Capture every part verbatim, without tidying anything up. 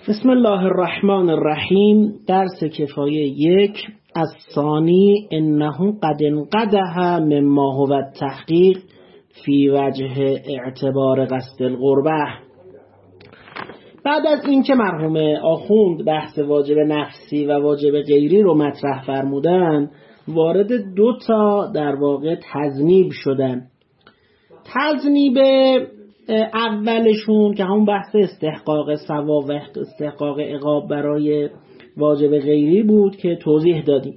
بسم الله الرحمن الرحیم. درس کفایه یک از ثانی انه قد انقدح مما هو التحقیق فی وجه اعتبار قصد القربه. بعد از اینکه مرحوم آخوند بحث واجب نفسی و واجب غیری رو مطرح فرمودن، وارد دو تا در واقع تذنیب شدن. تذنیب اولشون که همون بحث استحقاق ثواب و استحقاق عقاب برای واجب غیری بود که توضیح دادیم.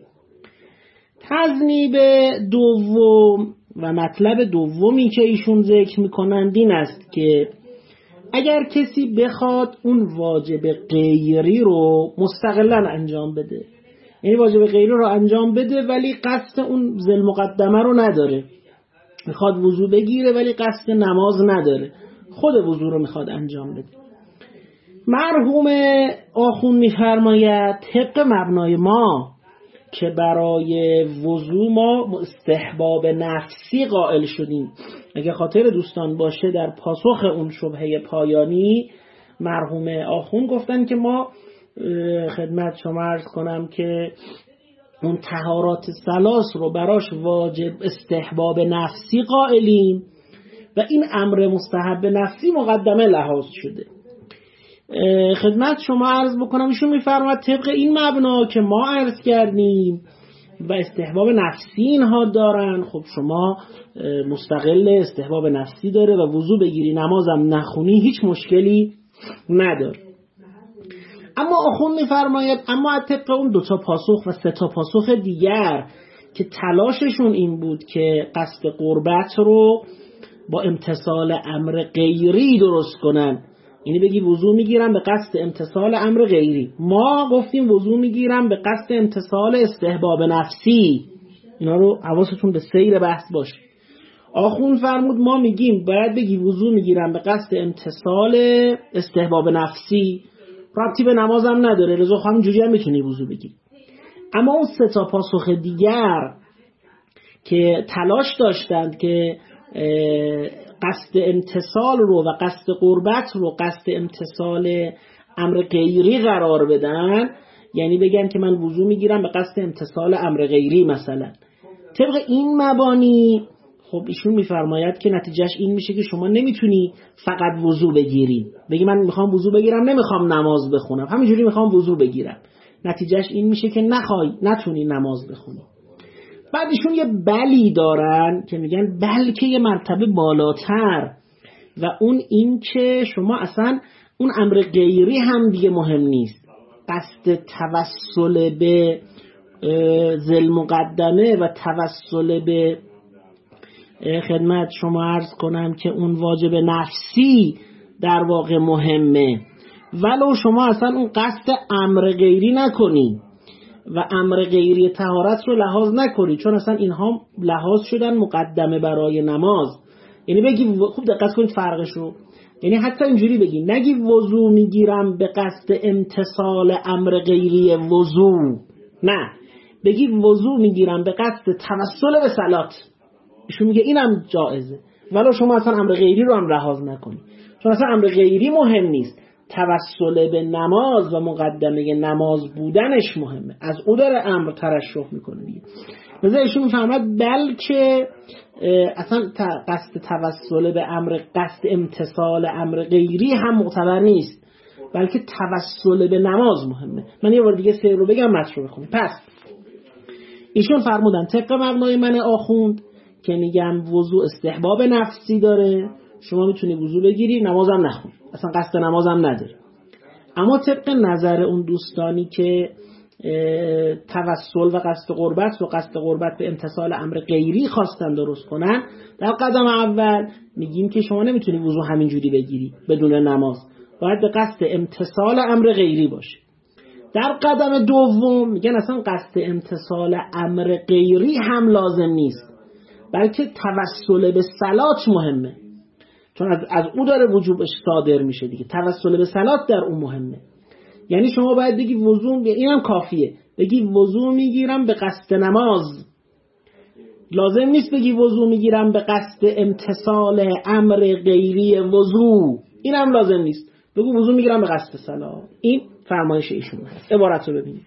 تذنیب دوم و مطلب دومی که ایشون ذکر میکنند این است که اگر کسی بخواد اون واجب غیری رو مستقلاً انجام بده، یعنی واجب غیری رو انجام بده ولی قصد اون ذل مقدمه رو نداره، میخواد وضو بگیره ولی قصد نماز نداره، خود وضو رو میخواد انجام بده، مرحوم آخوند میفرماید طبق مبنای ما که برای وضو ما استحباب نفسی قائل شدیم. اگه خاطر دوستان باشه در پاسخ اون شبهه پایانی مرحوم آخوند گفتن که ما خدمت شما عرض کنم که اون طهارات ثلاث رو براش واجب استحباب نفسی قائلیم و این امر مستحب نفسی مقدمه لحاظ شده. خدمت شما عرض بکنم ایشون میفرماید طبق این مبنا که ما عرض کردیم و استحباب نفسی اینها دارن، خب شما مستقل استحباب نفسی داره و وضو بگیری نمازم نخونی هیچ مشکلی نداره. اما آخوند میفرماید اما طبق اون دوتا پاسخ و سه تا پاسخ دیگر که تلاششون این بود که قصد قربت رو با امتثال امر غیری درست کنن، یعنی بگی وضو میگیرم به قصد امتثال امر غیری، ما گفتیم وضو میگیرم به قصد امتثال استحباب نفسی. اینا رو حواستون به سیر بحث باشه. آخوند فرمود ما میگیم باید بگی وضو میگیرم به قصد امتثال استحباب نفسی، ربطی به نمازم نداره، رضا خواهم اینجوری هم میتونی وضو بگیری. اما اون سه تا پاسخ دیگر که تلاش داشتند که قصد امتثال رو و قصد قربت رو قصد امتثال امر غیری قرار بدن، یعنی بگن که من وضو میگیرم به قصد امتثال امر غیری مثلا، طبق این مبانی خب ایشون میفرماید که نتیجهش این میشه که شما نمیتونی فقط وضو بگیری، بگی من میخوام وضو بگیرم نمیخوام نماز بخونم، همینجوری میخوام وضو بگیرم، نتیجهش این میشه که نخوای نتونی نماز بخونی. بعد ایشون یه بلی دارن که میگن بلکه یه مرتبه بالاتر و اون این که شما اصلا اون امر غیری هم دیگه مهم نیست، قصد توسل به ذل مقدمه و توسل به خدمت شما عرض کنم که اون واجب نفسی در واقع مهمه، ولو شما اصلا اون قصد امر غیری نکنی و امر غیری طهارت رو لحاظ نکنی، چون اصلا اینها لحاظ شدن مقدمه برای نماز. یعنی بگی خوب دقت کنید فرقش رو، یعنی حتی اینجوری بگی نگی وضو میگیرم به قصد امتثال امر غیری وضو، نه بگی وضو میگیرم به قصد توسل به صلات. ایشون میگه اینم جایزه ولو شما اصلا امر غیری رو هم لحاظ نکنی، چون اصلا امر غیری مهم نیست، توسل به نماز و مقدمه نماز بودنش مهمه، از او داره امر ترشح میکنه دیگه. مثلا ایشون میفهمد بلکه اصلا قصد توسل به امر قصد امتثال امر غیری هم معتبر نیست، بلکه توسل به نماز مهمه. من یه بار دیگه سیر رو بگم متن رو بخونیم. پس ایشون فرمودن طبق مبنای من آخوند که میگم وضو استحباب نفسی داره، شما میتونی وضو بگیری نمازم نخونی، اصلا قصد نمازم نداری. اما طبق نظر اون دوستانی که توسل و قصد قربت و قصد قربت به امتثال امر غیری خواستن درست کنن، در قدم اول میگیم که شما نمیتونی وضو همینجوری بگیری بدون نماز، باید به قصد امتثال امر غیری باشه. در قدم دوم میگن اصلا قصد امتثال امر غیری هم لازم نیست، بلکه توسل به صلات مهمه، چون از, از او داره وجوبش صادر میشه دیگه، توسل به صلات در اون مهمه. یعنی شما باید بگی وضو، اینم کافیه بگی وضو میگیرم به قصد نماز، لازم نیست بگی وضو میگیرم به قصد امتثال امر غیری وضو، اینم لازم نیست، بگو وضو میگیرم به قصد صلاة. این فرمایش ایشون هست. عبارت رو ببینید.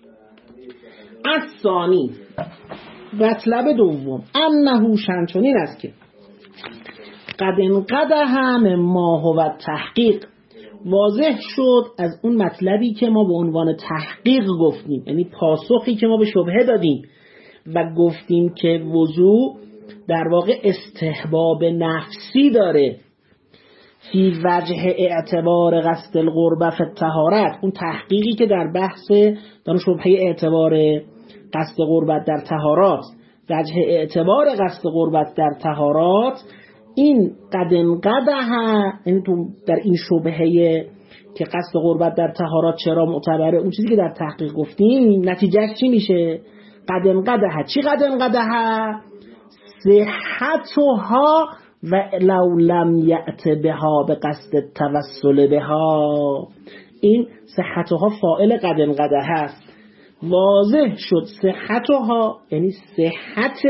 الثانی، مطلب دوم، انه شنچنین است که قد انقدح مما هو تحقیق، واضح شد از اون مطلبی که ما به عنوان تحقیق گفتیم، یعنی پاسخی که ما به شبهه دادیم و گفتیم که وضو در واقع استحباب نفسی داره فی وجه اعتبار قصد القربه فی الطهارت. اون تحقیقی که در بحث در شبهه اعتبار قصد قربت در طهارات، وجه اعتبار قصد قربت در طهارات، این قد انقدح، یعنی تو در این شبهه که قصد قربت در طهارات چرا معتبره، اون چیزی که در تحقیق گفتیم نتیجهش چی میشه؟ قد انقدح. چی قد انقدح؟ صحتها و لو لم یأت بها به قصد التوسل بها. این صحتها فاعل قد انقدح هست. واضح شد صحتها یعنی صحت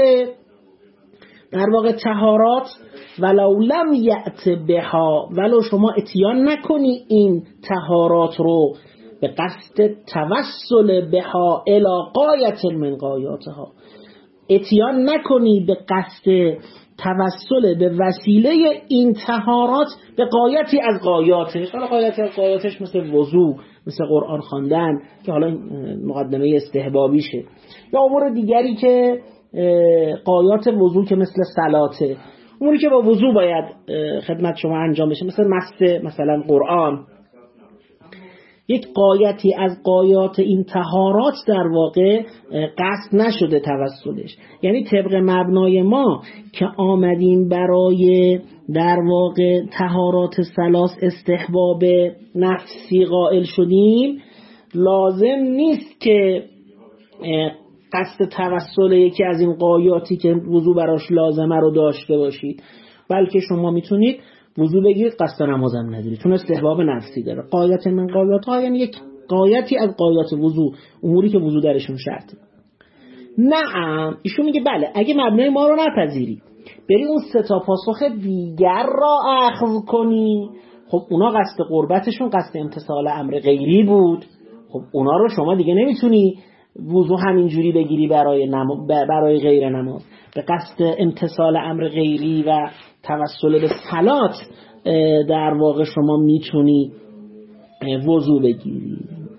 در واقع طهارات، ولو لم یأت بها، ولو شما اتیان نکنی این طهارات رو به قصد توسل بها الی غایت من غایاتها، اتیان نکنی به قصد توسل به وسیله این طهارات به غایتی از غایاتش. حالا غایتی از غایاتش مثل وضو، مثل قرآن خواندن که حالا مقدمه استحبابیشه، یا امور دیگری که غایات وضو که مثل صلاته، اموری که با وضو باید خدمت شما انجام بشه، مثل مس مثلا قرآن. یک غایتی از غایات این طهارات در واقع قصد نشده توسلش، یعنی طبق مبنای ما که آمدیم برای در واقع طهارات ثلاث استحباب نفسی قائل شدیم، لازم نیست که قصد توسل یکی از این غایاتی که وضو براش لازمه رو داشته باشید، بلکه شما میتونید وضو بگیرید قصد نمازم ندارید چون استحباب نفسی داره. غایت من غایات ها یعنی یک غایتی از غایات وضو، اموری که وضو درشون شرطه. نعم، ایشون میگه بله اگه مبنای ما رو نپذیری بری اون سه تا پاسخ دیگر را اخذ کنی، خب اونا قصد قربتشون قصد امتثال امر غیری بود، خب اونا رو شما دیگه نمیتونی وضو همینجوری بگیری برای نم... برای غیر نماز. به قصد امتثال امر غیری و توسل به صلات در واقع شما میتونی وضو بگیری.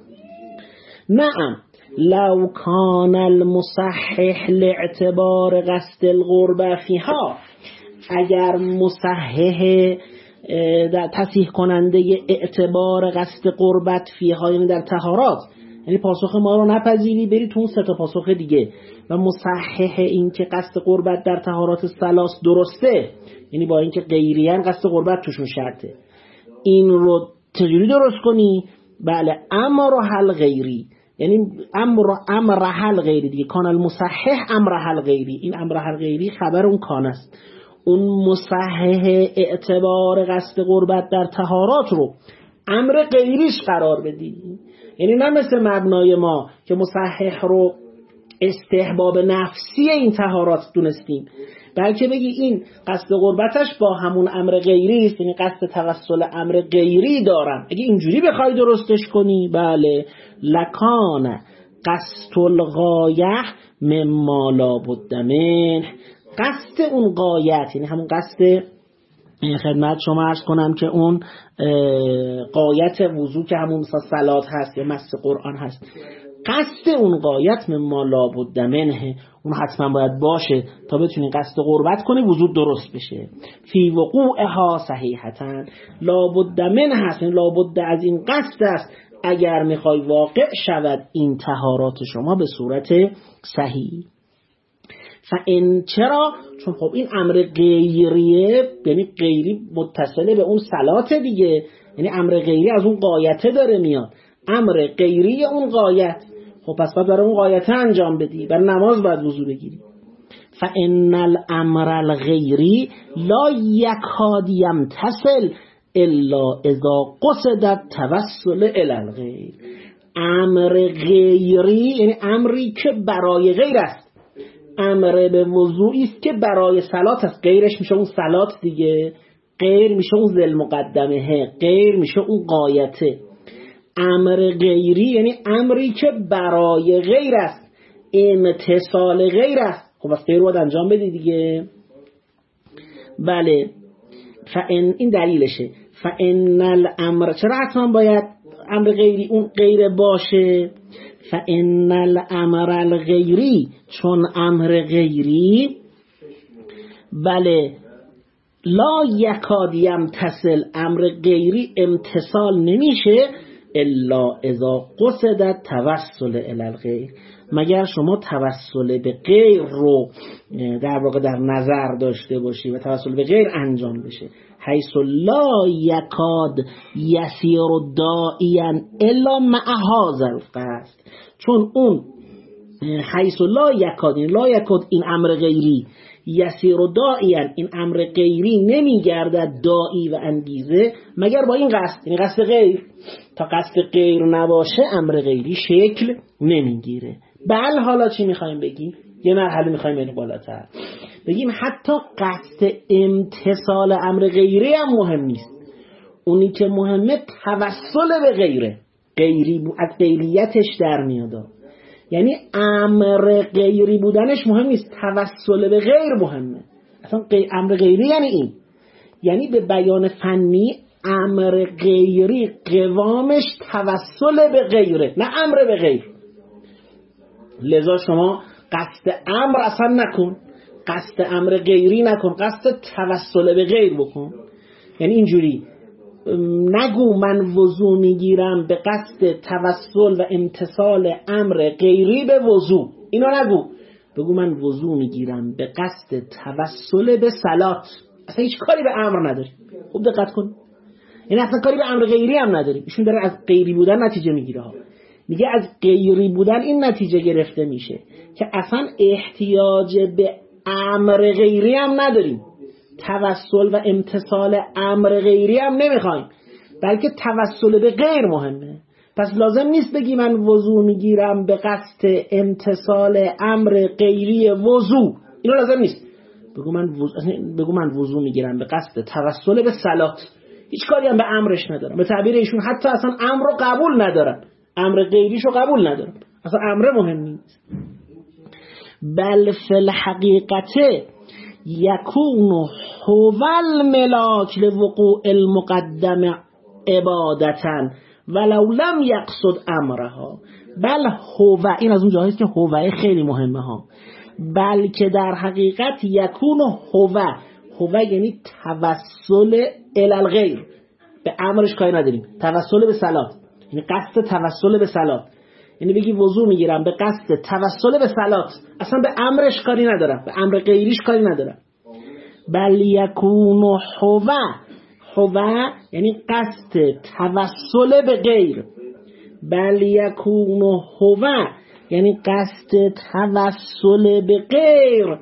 نعم لو کان المصحح لاعتبار قصد القربه فیها، اگر مصحح در تصحیح کننده اعتبار قصد قربت فیها یعنی در طهارات، یعنی پاسخ ما رو نپذیری بری تو اون سه تا پاسخ دیگه و مصحح این که قصد قربت در طهارات ثلاث درسته، یعنی با اینکه غیریان قصد قربت توشون شرطه، این رو چجوری درست کنی؟ بله امر حل غیری، یعنی امر امر حل غیری دیگه، کان المصحح امر حل غیری، این امر حل غیری خبر اون کان است. اون مصحح اعتبار قصد قربت در طهارات رو امر غیریش قرار بدی، یعنی نه مثل مبنای ما که مصحح رو استحباب نفسی این طهارات دونستیم، بلکه بگی این قصد قربتش با همون امر غیری است، یعنی قصد توسل امر غیری دارم. اگه اینجوری بخوای درستش کنی بله لکان قصد الغایه مما لا بد منه، قصد اون غایت یعنی همون قصد خدمت شما عرض کنم که اون غایت وضو که همون مثلا صلات هست یا مس قرآن هست، قصد اون غایت مما لا بد منه، اون حتما باید باشه تا بتونی قصد قربت کنی وضو درست بشه. فی وقوعها صحیحتن، لا بد منه هست، لا بد از این قصد است اگر میخوای واقع شود این طهارات شما به صورت صحیح. فان چرا؟ چون خب این امر غیریه، یعنی غیری متصله به اون صلات دیگه، یعنی امر غیری از اون غایته داره میاد، امر غیری اون غایت، خب پس باید برای اون غایته انجام بدی، برای نماز باید وضو بگیری. فان الامر الغیری لا یکاد یمتصل الا اذا قصد توسل الی الغیر. امر غیری یعنی امری که برای غیر است، امر به وضوئی است که برای صلات است، غیرش میشه اون صلات دیگه، غیر میشه اون ذل مقدمه، غیر میشه اون غایته. امر غیری یعنی امری که برای غیر است، امتصال غیر است. خب از غیر باید انجام بدی دیگه. بله فان، این دلیلشه. فان الامر، چرا حتما باید امر غیری اون غیر باشه؟ فان الامر الغیری، چون امر غیری بله لا یکاد یمتثل، امر غیری امتصال نمیشه الا اذا قصد توسل الی الغیر، مگر شما توسل به غیر رو در واقع در نظر داشته باشی و توسل به غیر انجام بشه. حیث لا یکاد یسیر داعیا الا مع هذا القصد، چون اون حیث لا یکاد، لا یکاد این امر غیری، یسیر داعیا این امر غیری نمیگردد داعی و انگیزه مگر با این قصد، این قصد غیر. تا قصد غیر نباشه امر غیری شکل نمیگیره. بل حالا چی میخوایم بگیم؟ یه مرحله میخوایم بریم بالاتر، بگیم حتی قصد امتصال امر غیری هم مهم نیست. اونی که مهمه توسل به غیره، غیری از غیریتش در میاد. یعنی امر غیری بودنش مهم نیست، توسل به غیر مهمه. اصلا امر غیری یعنی این، یعنی به بیان فنی امر غیری قوامش توسل به غیره، نه امر به غیر. لذا شما قصد امر اصلا نکن، قصد امر غیری نکن، قصد توسل به غیر بکن. یعنی اینجوری نگو من وضو میگیرم به قصد توسل و امتصال امر غیری به وضو، اینو نگو. بگو من وضو میگیرم به قصد توسل به صلات. اصلا هیچ کاری به امر نداری. خوب دقت کن، این اصلا کاری به امر غیری هم نداری. ایشون داره از غیری بودن نتیجه میگیره ها. میگه از غیری بودن این نتیجه گرفته میشه که اصلا احتیاج به امر غیری هم نداریم، توسل و امتصال امر غیری هم نمیخوایم، بلکه توسل به غیر مهمه. پس لازم نیست بگی من وضو میگیرم به قصد امتصال امر غیری وضو، اینو لازم نیست. بگو من وضو, بگو من وضو میگیرم به قصد توسل به صلات، هیچ کاری هم به امرش ندارم. به تعبیر ایشون حتی اصلا امر رو قبول ندارم، امر غیریش رو قبول ندارم، اصلا امر مهم نیست. بل فی الحقیقت یکون هو الملاک لوقوع المقدم عبادتا ولو لم یقصد امرها. بل هو، این از اون جاهاییست که هو خیلی مهمه ها. بلکه در حقیقت یکون هو، هو یعنی توسل الی الغیر، به امرش کاری نداریم، توسل به صلات، یعنی قصد توسل به صلات. یعنی بگی وضو میگیرم به قصد توسل به صلات، اصلا به امرش کاری ندارم، به امر غیریش کاری ندارم. بل یکون هو، هو یعنی قصد توسل به غیر. بل یکون هو یعنی قصد توسل به غیر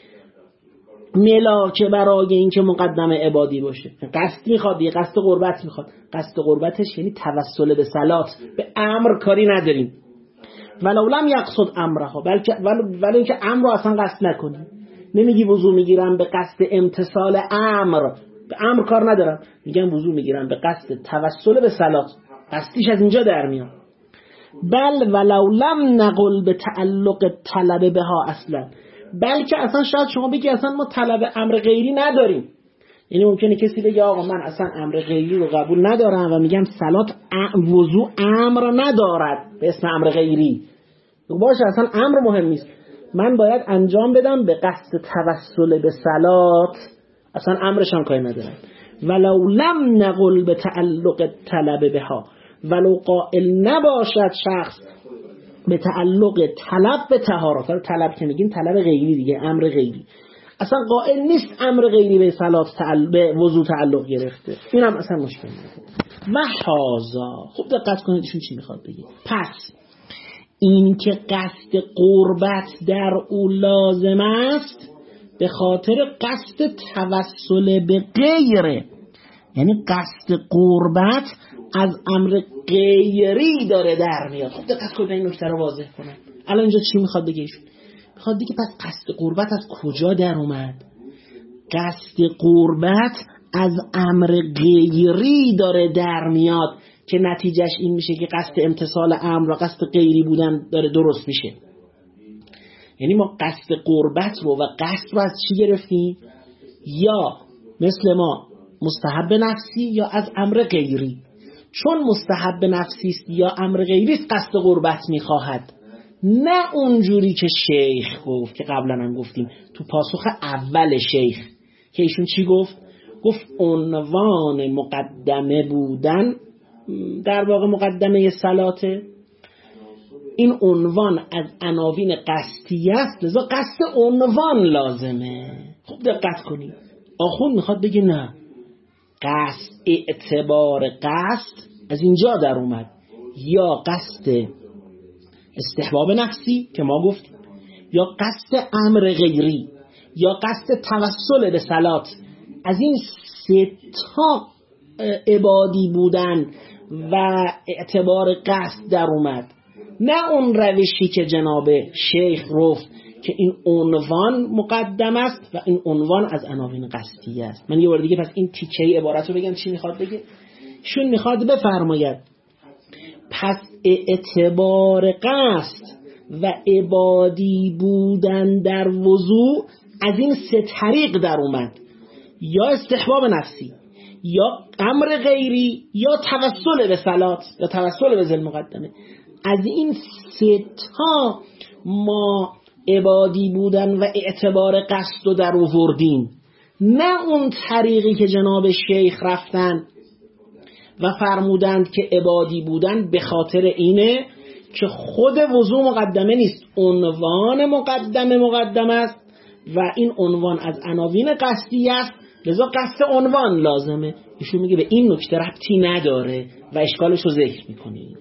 ملاک برای اینکه مقدم عبادی باشه. قصد میخواد، یه قصد قربت میخواد، قصد قربتش یعنی توسل به صلات، به امر کاری نداریم. ولو لم یقصد امرها، بلکه ولی اینکه امر رو اصلا قصد نکنی. نمیگی وضو میگیرم به قصد امتصال امر، به امر کار ندارم، میگم وضو میگیرم به قصد توسل به صلات، قصدیش از اینجا در میاد. بل ولو لم نقل به تعلق طلب بها اصلا، بلکه اصلا شاید شما بگی اصلا ما طلب امر غیری نداریم. یعنی ممکنه کسی بگه آقا من اصلا امر غیری رو قبول ندارم و میگم صلات وضو امر ندارد به اسم امر غیری. باشه اصلا امر مهم نیست، من باید انجام بدم به قصد توسل به صلات، اصلا امرش هم کاری ندارم. ولو لم نقل به تعلق طلب بها، ولو قائل نباشد شخص به تعلق طلب به طهارت، طلب که میگیم طلب غیری دیگه، امر غیری، اصلا قائل نیست امر غیری به صلات تعلق به وضو تعلق گرفته، اینم اصلا مشکل نداره. و هازا، خوب دقت کنید ایشون چی میخواد بگه. پس این که قصد قربت در او لازم است به خاطر قصد توسل به غیره، یعنی قصد قربت از امر غیری داره در میاد. خب دقت کنید این نکته رو واضح کنم. الان اینجا چی میخواد بگه ایشون؟ میخواد بگه پس قصد قربت از کجا در اومد؟ قصد قربت از امر غیری داره در میاد که نتیجهش این میشه که قصد امتثال امر و قصد غیری بودن داره درست میشه. یعنی ما قصد قربت رو و قصد رو از چی گرفتیم؟ یا مثل ما مستحب نفسی یا از امر غیری. چون مستحب نفسی است یا امر غیری است قصد قربت میخواهد، نه اونجوری که شیخ گفت که قبلا هم گفتیم تو پاسخ اول شیخ که ایشون چی گفت؟ گفت عنوان مقدمه بودن در واقع مقدمه صلاته، این عنوان از عناوین قصدیه است، لذا قصد عنوان لازمه. خوب دقت کنید، آخوند میخواد بگه نه، قصد اعتبار قصد از اینجا در اومد، یا قصد استحباب نفسی که ما گفتیم، یا قصد امر غیری، یا قصد توسل به صلات. از این سه تا عبادی بودن و اعتبار قصد در اومد، نه اون روشی که جناب شیخ گفت که این عنوان مقدم است و این عنوان از عناوین قصدیه است. من یه بار دیگه پس این تیکه عبارت رو بگم چی میخواد بگه. شون میخواد بفرماید پس اعتبار قصد و عبادی بودن در وضوع از این سه طریق در اومد، یا استحباب نفسی، یا امر غیری، یا توسل به صلات، یا توسل به ذل مقدمه. از این سه تا ما عبادی بودن و اعتبار قصد رو در آوردیم، نه اون طریقی که جناب شیخ رفتن و فرمودند که عبادی بودن به خاطر اینه که خود وضوع مقدمه نیست، عنوان مقدمه مقدمه است و این عنوان از عناوین قصدی است، لذا قصد عنوان لازمه. ایشون میگه به این نکته ربطی نداره و اشکالش رو ذکر میکنیم.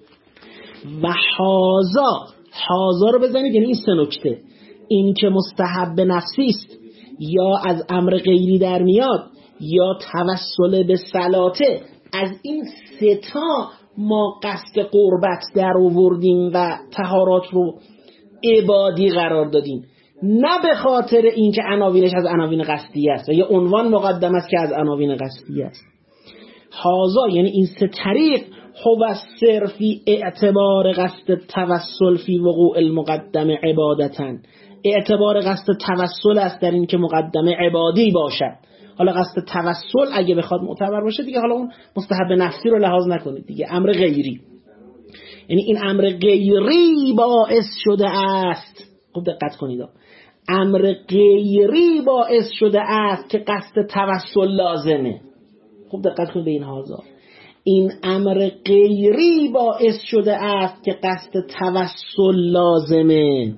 و حاضا، حاضا رو بزنید یعنی این سه نکته، این که مستحب نفسی است یا از امر غیری در میاد یا توسل به صلاته، از این سه تا ما قصد قربت در آوردیم و طهارات رو عبادی قرار دادیم، نه به خاطر اینکه عناوینش از عناوین قصدی است و یه عنوان مقدم است که از عناوین قصدی است. حاضا یعنی این سه طریق هو صرفی اعتبار قصد توسل فی وقوع المقدم عبادتن، اعتبار قصد توسل است در این که مقدمه عبادی باشد. حالا قصد توسل اگه بخواد معتبر باشه دیگه حالا اون مستحب نفسی رو لحاظ نکنید دیگه، امر غیری، یعنی این امر غیری باعث شده است، خوب دقت کنید، امر غیری باعث شده است که قصد توسل لازمه. خوب دقت کنید به این حاضر، این امر غیری باعث شده است که قصد توسل لازمه،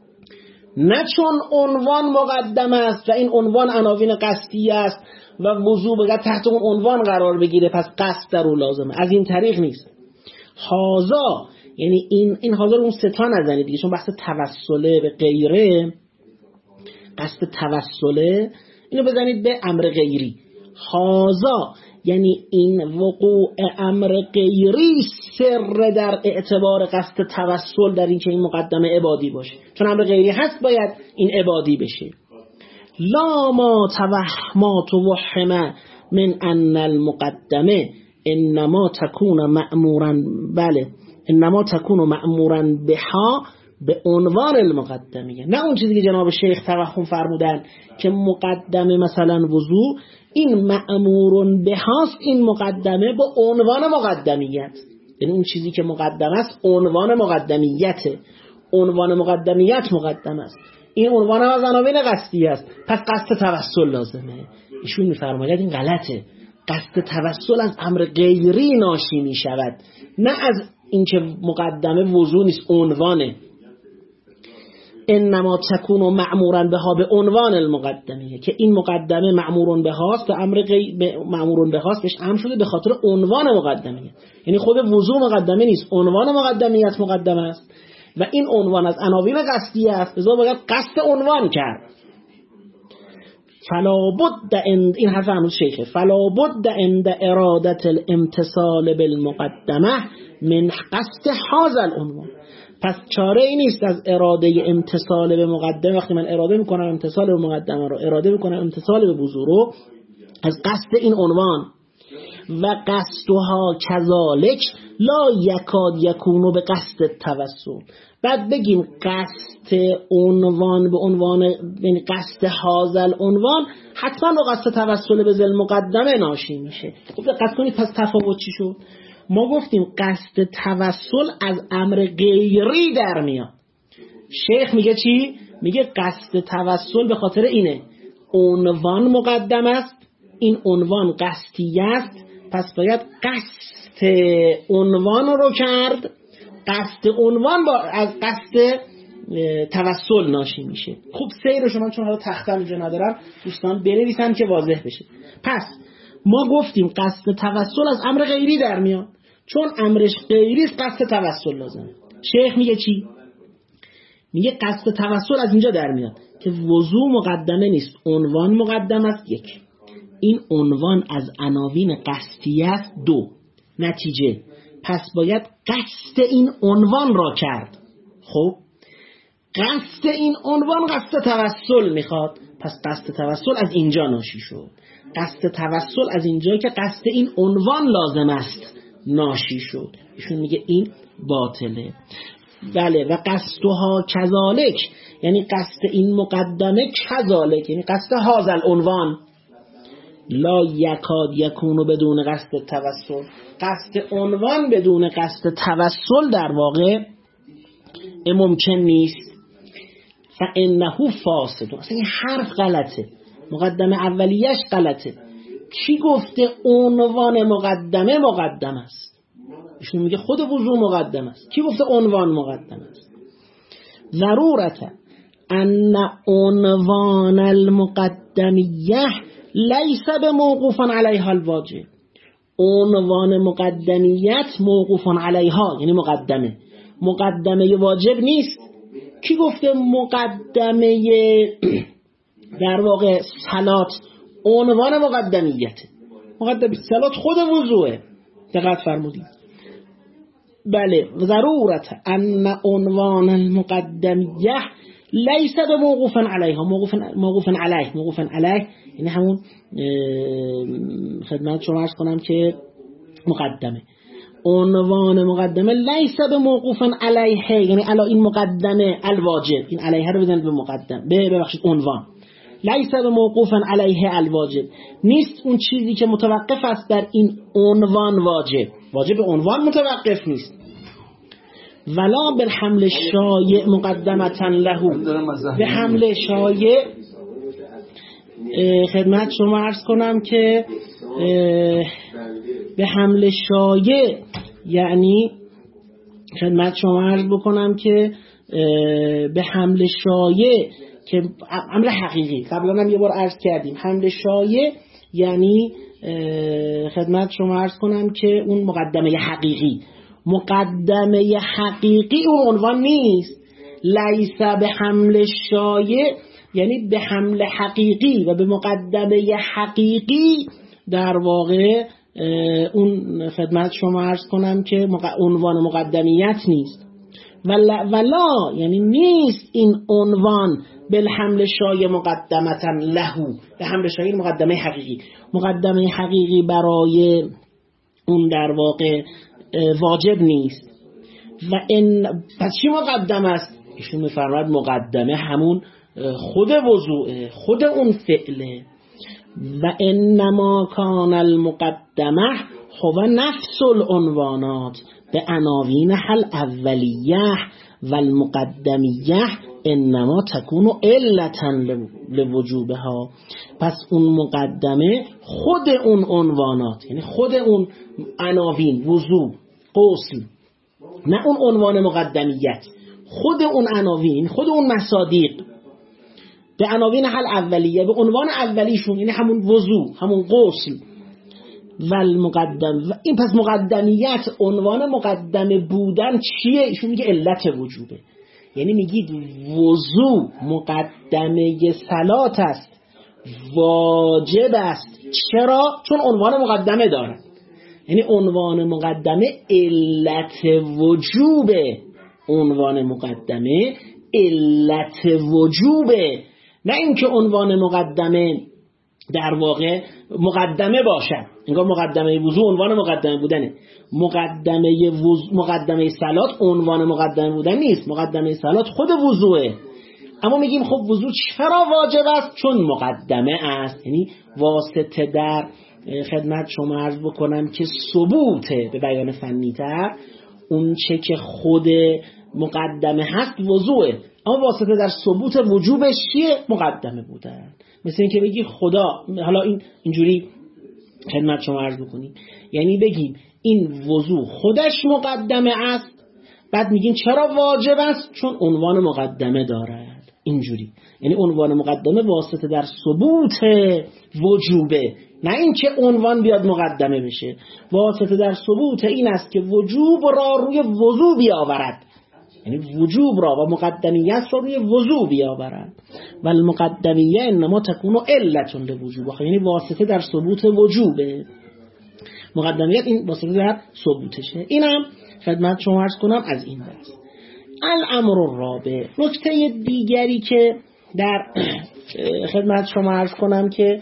نه چون عنوان مقدم است و این عنوان عناوین قصدی است و وضوع بگه تحت اون عنوان قرار بگیره پس قصد در اون لازمه. از این طریق نیست. حاضا یعنی این این حاضر اون ستا نزنید دیگه، چون بحث توسله به غیره، قصد توسله، اینو بزنید به امر غیری. حاضا یعنی این وقوع امر غیری سر در اعتبار قصد توسل در این که این مقدمه عبادی باشه، چون امر غیری هست باید این عبادی بشه. لا ما توهم توهم من ان المقدمه انما تكون مأمورا، بله انما تكون مأمورا بها به عنوان المقدمه، نه اون چیزی که جناب شیخ توهم فرمودن که مقدمه مثلا وضوع این مأمورون به هاست، این مقدمه با عنوان مقدمیت، یعنی این چیزی که مقدم است عنوان مقدمیته، عنوان مقدمیت مقدم است، این عنوان از عناوین قصدی است، پس قصد توسل لازمه. ایشون میفرماید این غلطه، قصد توسل از امر غیری ناشی می شود، نه از اینکه مقدمه وضوع نیست، عنوانه. انما تکون مأمورا بها به عنوان المقدمه، که این مقدمه مأمورون بهاست و امر غیر مأمورون بهاست بهش امر شده به خاطر عنوان مقدمه، یعنی خود وضوع مقدمه نیست، عنوان مقدمیت مقدمه است و این عنوان از عناوین قصدی است، لذا باید قصد عنوان کرد. فلا بد ان، این حرف هنوز شیخه، فلا بد عند ارادت الامتصال بالمقدمه من قصد هذا العنوان، پس چاره ای نیست از اراده امتصال به مقدمه، وقتی من اراده میکنم امتصال به مقدمه رو، اراده میکنم امتصال به وضوع رو، از قصد این عنوان. و قصدها کذالک لا یکاد یکونو به قصد توسل. بعد بگیم قصد عنوان به عنوان، یعنی قصد هازل عنوان حتما با قصد توسل به ذل مقدمه ناشی میشه. خب دقت کنید پس تفاوت چی شد؟ ما گفتیم قصد توسل از امر غیری در میاد. شیخ میگه چی؟ میگه قصد توسل به خاطر اینه عنوان مقدم است، این عنوان قصدی است، پس باید قصد عنوان رو کرد. قصد عنوان با از قصد توسل ناشی میشه. خوب سیر شما، چون حالا تختم اینجا ندارم، دوستان بنویسن که واضح بشه. پس ما گفتیم قصد توسل از امر غیری در میاد، چون امرش غیری است قصد توسل لازمه. شیخ میگه چی؟ میگه قصد توسل از اینجا در میاد که وضوع مقدمه نیست، عنوان مقدم است. یک، این عنوان از عناوین قصدی است. دو، نتیجه پس باید قصد این عنوان را کرد. خب قصد این عنوان قصد توسل میخواد، پس قصد توسل از اینجا ناشی شد. قصد توسل از اینجا که قصد این عنوان لازم است ناشی شد. ایشون میگه این باطله. بله، و قصدها کذالک، یعنی قصد این مقدمه کذالک، یعنی قصد هازل عنوان لا یکاد یکونو بدون قصد توسل. قصد عنوان بدون قصد توسل در واقع ممکن نیست. فانه فاسد. اصلا این حرف غلطه، مقدمه اولیش غلطه. کی گفته عنوان مقدمه مقدم است؟ ایشون میگه خود وضوع مقدم است. کی گفته عنوان مقدم است؟ ضرورت ان عنوان المقدمیه لیس بموقوف علیها الواجب. عنوان مقدمیت موقوف علیها یعنی مقدمه، مقدمه واجب نیست. کی گفته مقدمه در واقع صلات عنوان مقدمیته؟ مقدمه صلات خود وضوعه. دقت فرمودید. بله، ضرورت ان عنوان المقدمیه لیس بموقوف علیها. موقوف موقوف علیه موقوف علیه یعنی همون خدمت شما عرض کنم که مقدمه. عنوان مقدمه لیس بموقوف علیه یعنی علی این مقدمه الواجب. این علیه رو بزنید به مقدم، به ببخشید عنوان. لیس بموقوف علیه الواجب، نیست اون چیزی که متوقف است بر این عنوان واجب. واجب عنوان متوقف نیست. ولا بالحمل شایع مقدمتا له. به حمل شایع خدمت شما عرض کنم که به حمل شایع یعنی خدمت شما عرض بکنم که به حمل شایع که امر حقیقی، قبلا هم یه بار عرض کردیم، حمل شایع یعنی خدمت شما عرض کنم که اون مقدمه حقیقی. مقدمه حقیقی اون عنوان نیست. لیس به حمل شایع یعنی به حمل حقیقی و به مقدمه حقیقی در واقع اون خدمت شما عرض کنم که عنوان مقدمیت نیست. ولا, ولا یعنی نیست این عنوان بالحمل شایع مقدمتا له. به حمل شایع مقدمه حقیقی، مقدمه حقیقی برای اون در واقع واجب نیست. و این پس چی مقدم است؟ ایشون میفرماید مقدمه همون خود وضوعه، خود اون فعله. و انما کان المقدمه هو نفس العنوانات به عناوین حل اولیه و المقدمیه انما تکون علتا لوجوبها. پس اون مقدمه خود اون عنوانات یعنی خود اون عناوین، وضوع، غسل، نه اون عنوان مقدمیت، خود اون عناوین، خود اون مصادیق به عناوین حل اولیه، به عنوان اولیشون یعنی همون وضوع، همون غسل و المقدم. و این پس مقدمیت عنوان مقدمه بودن چیه؟ ایشون میگه علت وجوبه. یعنی میگید وضوع مقدمه صلات است، واجب است. چرا؟ چون عنوان مقدمه داره. یعنی عنوان مقدمه علت وجوبه. عنوان در واقع مقدمه باشد. انگار مقدمه وضو عنوان مقدمه بودنه. مقدمه وضو، مقدمه صلات عنوان مقدمه بودن نیست. مقدمه صلات خود وضوئه. اما میگیم خب وضو چرا واجب است؟ چون مقدمه است. یعنی واسطه در خدمت شما عرض بکنم که ثبوته، به بیان فنی تر اون چه که خود مقدمه هست وضوئه، اما واسطه در ثبوت وجوبش چیه؟ مقدمه بودن. مثل این که بگی خدا، حالا این اینجوری خدمت شما عرض بکنیم، یعنی بگیم این وضو خودش مقدمه است، بعد میگیم چرا واجب است؟ چون عنوان مقدمه دارد. اینجوری یعنی عنوان مقدمه واسطه در ثبوت وجوبه، نه این که عنوان بیاد مقدمه بشه. واسطه در ثبوت این است که وجوب را روی وضو بیاورد، یعنی وجوب را و مقدمیت را روی وضو بیاورد. و المقدمیه انما تکون علت لوجوب، یعنی واسطه در ثبوت وجوبه. مقدمیت این واسطه در ثبوتشه. اینم خدمت شما عرض کنم از این درس. الامر الرابع، نکته دیگری که در خدمت شما عرض کنم که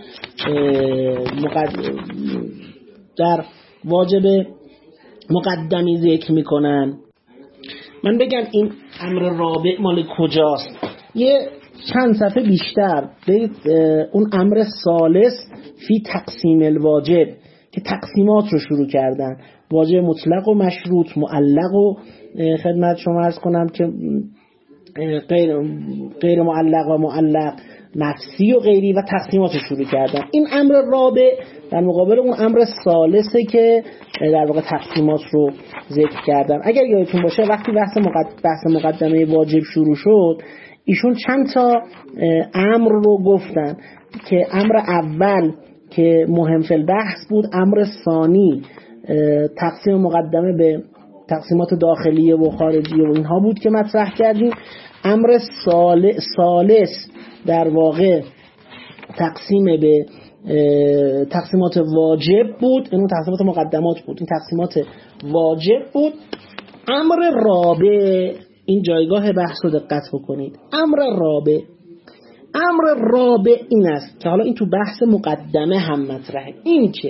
در واجب مقدمی ذکر میکنن، من بگم این امر رابع مال کجاست؟ یه چند صفحه بیشتر برید اون امر ثالث فی تقسیم الواجب که تقسیمات رو شروع کردن، واجب مطلق و مشروط، معلق و خدمت شما عرض کنم که غیر غیر معلق و معلق، نفسی و غیری، و تقسیمات رو شروع کردن. این امر رابع در مقابل اون امر ثالثه که در واقع تقسیمات رو ذکر کردن. اگر یادتون باشه وقتی بحث مقدمه, بحث مقدمه واجب شروع شد، ایشون چند تا امر رو گفتن که امر اول که مهم فی البحث بود، امر ثانی تقسیم مقدمه به تقسیمات داخلیه و خارجیه و اینها بود که مطرح کردیم. امر ثالث در واقع تقسیم به تقسیمات واجب بود، این تقسیمات مقدمات بود، این تقسیمات واجب بود. امر رابع، این جایگاه بحث رو دقت بکنید. امر رابع امر رابع این است که حالا این تو بحث مقدمه هم مطرحه، این که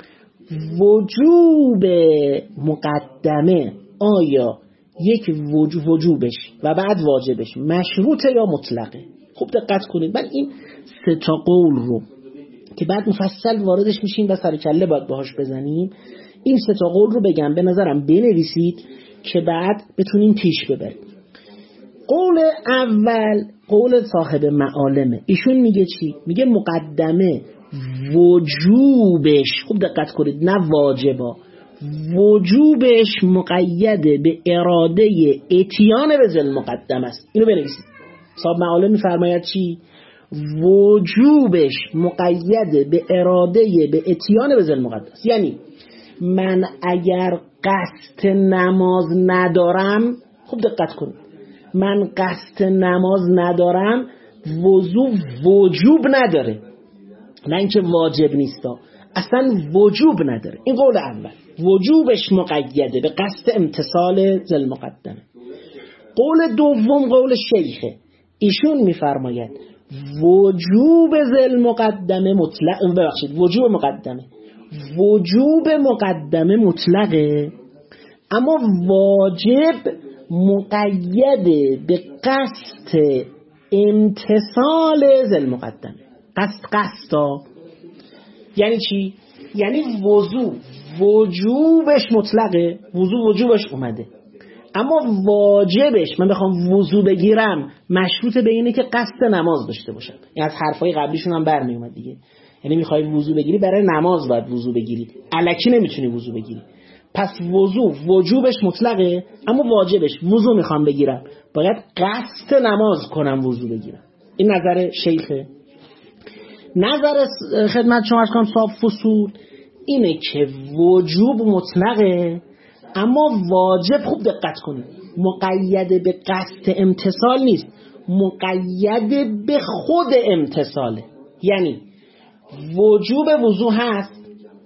وجوب مقدمه آیا یک وجوبش و بعد واجبش مشروطه یا مطلقه. خوب دقت کنید. من این سه تا قول رو که بعد مفصل واردش میشیم و سر کله باید باهاش بزنیم، این سه تا قول رو بگم، به نظرم بنویسید که بعد بتونیم پیش ببریم. قول اول قول صاحب معالمه. ایشون میگه چی؟ میگه مقدمه وجوبش، خوب دقت کنید، نه واجبا، وجوبش مقید به اراده اتیان به ذل مقدم است. اینو بنویسید. صاحب معالم میفرماید چی؟ وجوبش مقید به اراده به اتیان به ذل مقدم است. یعنی من اگر قصد نماز ندارم، خوب دقت کنید، من قصد نماز ندارم، وضو وجوب نداره، نه اینکه واجب نیستا، اصلا وجوب نداره. این قول اول، وجوبش مقیده به قصد امتصال ذل مقدمه. قول دوم قول شیخه. ایشون میفرماید وجوب ذل مقدمه مطلق، ببخشید وجوب مقدمه وجوب مقدمه مطلقه، اما واجب مقید به قصد امتصال ذل مقدمه. قصد قصدا یعنی چی؟ یعنی وضو وجوبش مطلقه، وضو وجوبش اومده، اما واجبش من بخوام وضو بگیرم مشروط به اینه که قصد نماز داشته باشم. این از حرفای قبلیشون هم برمی اومد دیگه. یعنی میخوای وضو بگیری برای نماز باید وضو بگیری، الکی نمیتونی وضو بگیری. پس وضو وجوبش مطلقه، اما واجبش وضو میخوام بگیرم باید قصد نماز کنم وضو بگیرم. این نظر شیخه. نظر خدمت شما از کنم صاحب فصول اینه که وجوب مطلقه، اما واجب، خوب دقت کنید، مقید به قصد امتصال نیست، مقید به خود امتصاله. یعنی وجوب وضو هست،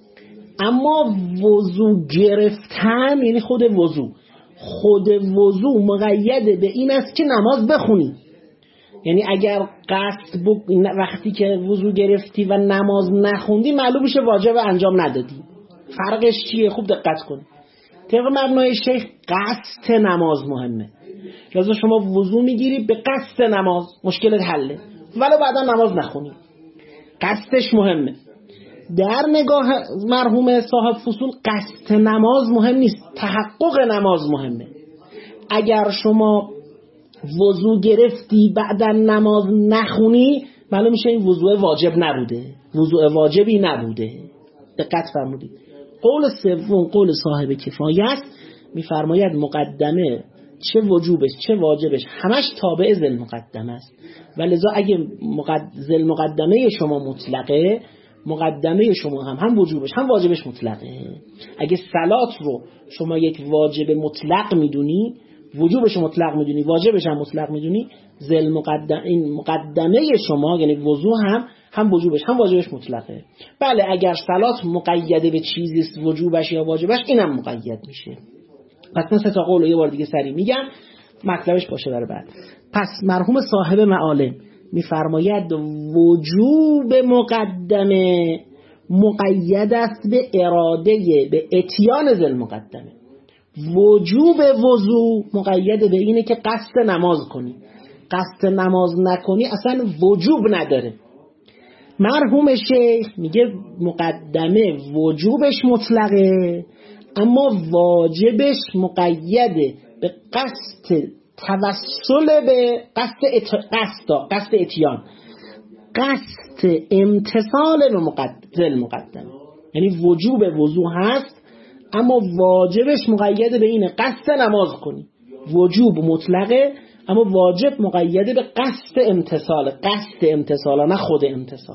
اما وضو گرفتن یعنی خود وضو خود وضو مقید به این است که نماز بخونی. یعنی اگر قصد ب... وقتی که وضو گرفتی و نماز نخوندی معلوم میشه واجب انجام ندادی. فرقش چیه؟ خوب دقت کن. طبق مبنای شیخ قصد نماز مهمه. لازم شما وضو میگیری به قصد نماز، مشکلت حله، ولو بعدا نماز نخونی، قصدش مهمه. در نگاه مرحوم صاحب فصول قصد نماز مهم نیست، تحقق نماز مهمه. اگر شما وضو گرفتی بعدا نماز نخونی معلوم میشه این وضو واجب نبوده، وضو واجبی نبوده. دقت فرمودید. قول سوم قول صاحب کفایه است، میفرماید مقدمه چه وجوبش چه واجبش همش تابع ذل مقدمه است و لذا اگه ذل مقدمه شما مطلقه، مقدمه شما هم هم وجوبش هم واجبش مطلقه. اگه صلات رو شما یک واجب مطلق میدونی، وجوبش مطلق میدونی، واجبش هم مطلق میدونی، ذل مقدم این مقدمه شما یعنی وضو هم هم وجوبش هم واجبش مطلقه. بله اگر صلات مقیده به چیزی است وجوبش یا واجبش اینم مقید میشه. پس من سه تا قول یه بار دیگه سری میگم مطلبش باشه برای بعد. پس مرحوم صاحب معالم میفرماید وجوب مقدمه مقید است به اراده، به اتیان ذل مقدمه. وجوب وضو مقید به اینه که قصد نماز کنی، قصد نماز نکنی اصلا وجوب نداره. مرحوم شیخ میگه مقدمه وجوبش مطلقه اما واجبش مقیده به قصد توسل به قصد ات... قصد قصد اتیان، قصد امتثال به مقدم مقدمه. یعنی وجوب وضو هست اما واجبش مقیده به اینه قصد نماز کنی. وجوب مطلقه اما واجب مقیده به قصد امتثال، قصد امتثال نه خود امتثال.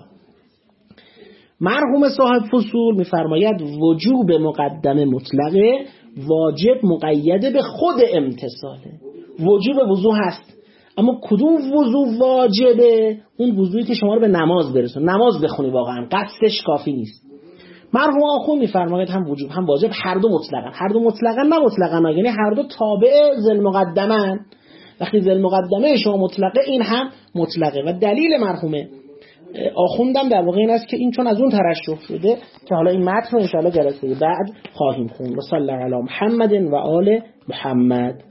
مرحوم صاحب فصول میفرماید وجوب مقدمه مطلقه، واجب مقیده به خود امتثاله. وجوب وضو هست اما کدوم وضو واجبه؟ اون وضویی که شما رو به نماز برسونه، نماز بخونی، واقعا قصدش کافی نیست. مرحوم آخوند میفرماید هم وجوب هم واجب هر دو مطلقاً، هر دو مطلقاً نه مطلقاً، یعنی هر دو تابع ذل مقدمه. وقتی ذل مقدمه شما مطلقه این هم مطلقه. و دلیل مرحوم آخوندم در واقع این است که این چون از اون ترشح شده که حالا این متن رو ان شاء الله جلسه بعد خواهیم خوند. و صلی الله علی محمد و آل محمد.